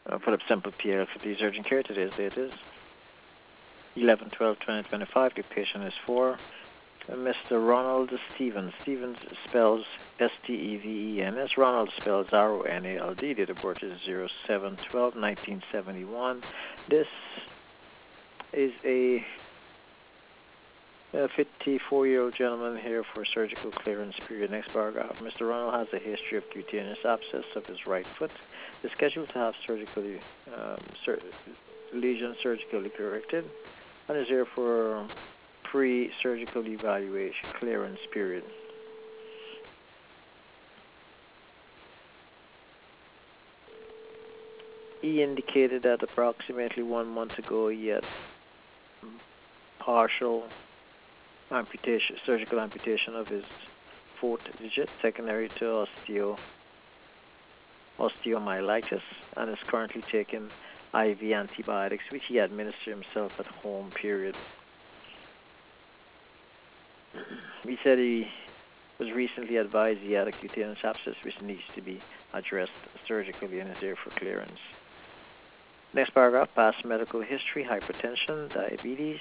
Philip Semple PL for the urgent care. Today's date is 11/12/2025. The patient is for Mr. Ronald Stevens. Stevens spells Stevens. Ronald spells Ronald. Date of birth is 07/12/1971. This is a 54-year-old gentleman here for surgical clearance period. Next paragraph. Mr. Ronald has a history of cutaneous abscess of his right foot. Is scheduled to have lesion surgically corrected and is here for pre-surgical evaluation clearance period. He indicated that approximately 1 month ago he had partial amputation, surgical amputation of his fourth digit, secondary to osteomyelitis, and is currently taking IV antibiotics, which he administered himself at home. Period. He said he was recently advised he had a cutaneous abscess which needs to be addressed surgically and is there for clearance. Next paragraph, past medical history, hypertension, diabetes.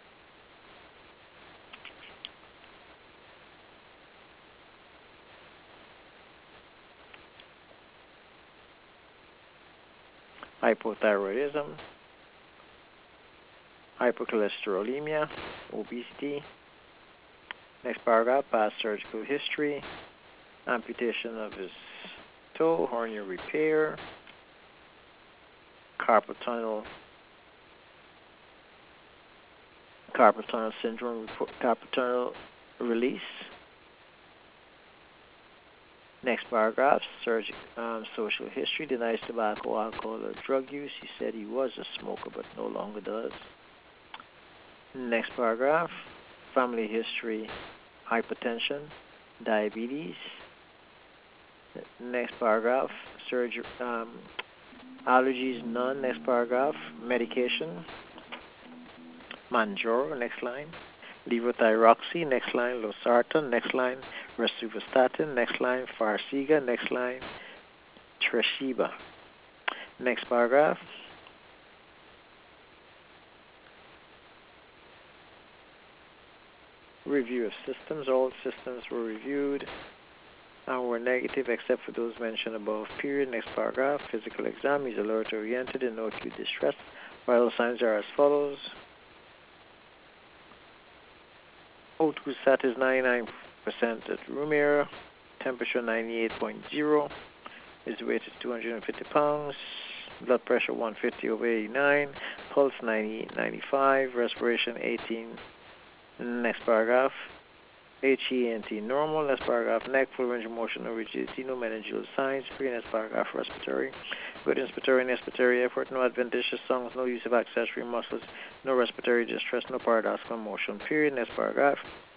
Hypothyroidism, hypercholesterolemia, obesity. Next paragraph, past surgical history, amputation of his toe, hernia repair, carpal tunnel syndrome, carpal tunnel release. Next paragraph, social history, denies tobacco, alcohol, or drug use. He said he was a smoker but no longer does. Next paragraph, family history, hypertension, diabetes. Next paragraph, allergies, none. Next paragraph, medication, Manjaro. Next line, levothyroxine. Next line, losartan. Next line, rosuvastatin. Next line, Farxiga. Next line, Tresiba. Next paragraph, review of systems. All systems were reviewed and were negative except for those mentioned above. Period. Next paragraph, physical exam. He's alert oriented and no acute distress. Vital signs are as follows. O2 sat is 99% at room air. Temperature 98.0. His weight is 250 pounds. Blood pressure 150/89. Pulse 98/95. Respiration 18. Next paragraph. HENT normal. Next paragraph, neck, full range of motion, no rigidity, no meningeal signs. Next paragraph, respiratory. Good inspiratory effort, no adventitious songs, no use of accessory muscles, no respiratory distress, no paradoxical motion. Period. Next paragraph.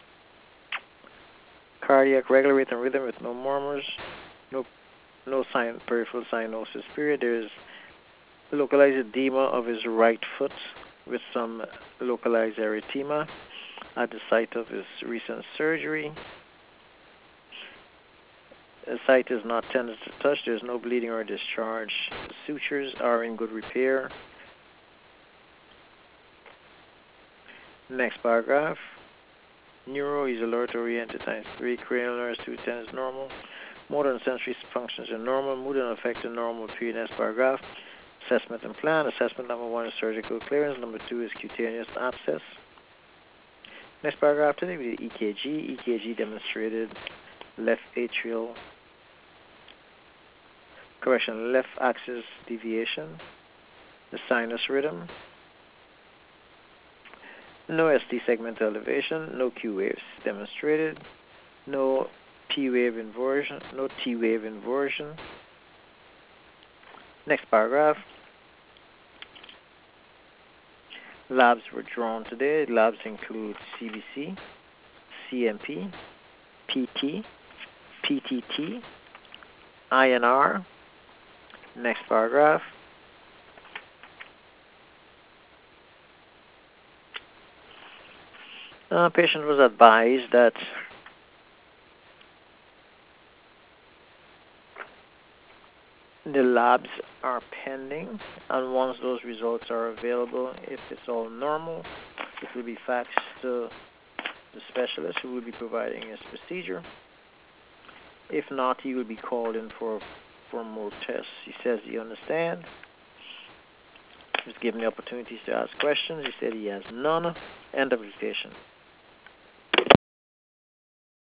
Cardiac, regular rate and rhythm with no murmurs, no peripheral cyanosis. Period. There's localized edema of his right foot with some localized erythema at the site of his recent surgery. The site is not tender to touch. There's no bleeding or discharge. The sutures are in good repair. Next paragraph. Neuro is alert oriented ×3. Cranial nerves 210 is normal. Motor and sensory functions are normal. Mood and affect are normal. Period. Next paragraph. Assessment and plan. Assessment number 1 is surgical clearance. Number 2 is cutaneous abscess. Next paragraph, today we did EKG. EKG demonstrated left axis deviation, the sinus rhythm, no ST segment elevation, no Q waves demonstrated, no P wave inversion, no T wave inversion. Next paragraph. Labs were drawn today. Labs include CBC, CMP, PT, PTT, INR. Next paragraph. Patient was advised that The labs are pending, and once those results are available, if it's all normal, it will be faxed to the specialist who will be providing his procedure. If not, he will be called in for more tests. He says he understands. He was given the opportunities to ask questions. He said he has none. End of dictation.